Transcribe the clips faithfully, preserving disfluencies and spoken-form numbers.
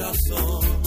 your song.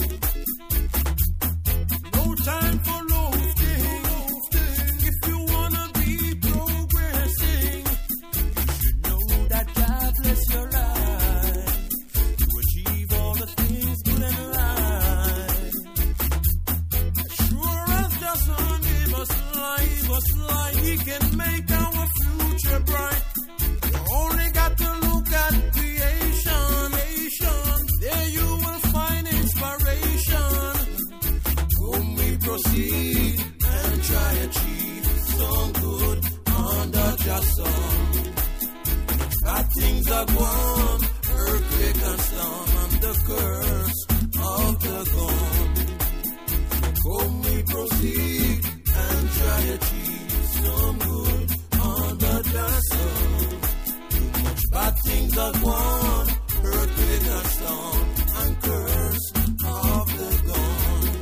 No time for loafing. If you wanna be progressing, you should know that God bless your life to achieve all the things good and right. As sure as the sun gave us life, give us life, He can make our future bright. You only got to look at creation. There you will find inspiration. Come we proceed and try achieve some good under just sun. Bad things are gone, earthquake and storm, and the curse of the gun. Come we proceed and try achieve some good under the sun. Too much bad things are gone, earthquake and storm, and curse of the gone.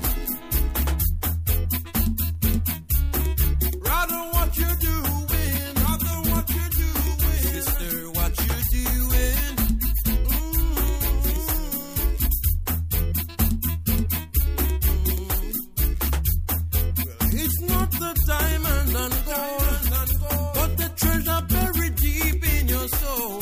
Rather what you're doing, rather what you're doing, sister, what you're doing. Mm-hmm. Well, it's not the diamond and gold, but the treasure buried deep in your soul.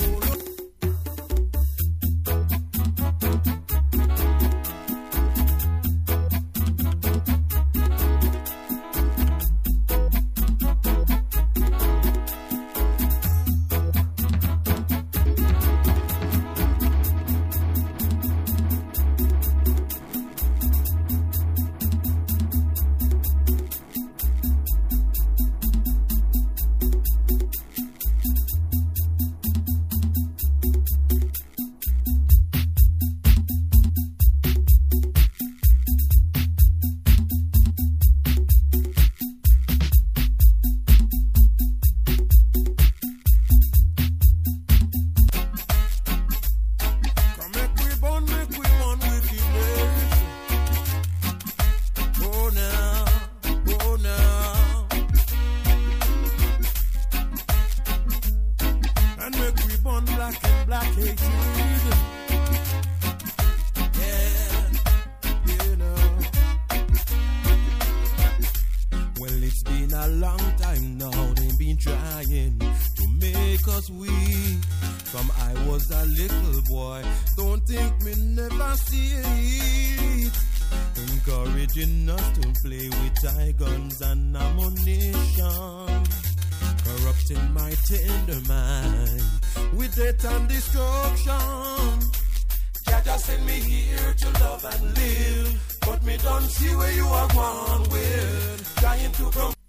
Encouraging us to play with tie guns and ammunition, corrupting my tender mind with death and destruction. Jah just send me here to love and live, but me don't see where you are going with, trying to come.